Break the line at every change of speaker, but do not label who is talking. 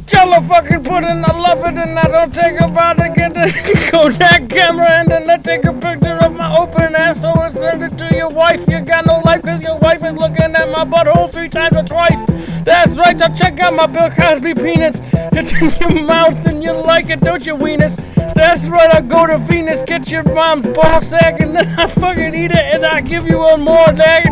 Jello fucking pudding, I love it, and I don't take about to get the Kodak camera and then I take a picture of my open asshole and send it to your wife. You got no life because your wife is looking at my butthole 3 times or twice. That's right, so check out my Bill Cosby penis. It's in your mouth and you like it, don't you, weenus? That's right, I go to Venus, get your mom's ball sack, and then I fucking eat it and I give you one more, dag.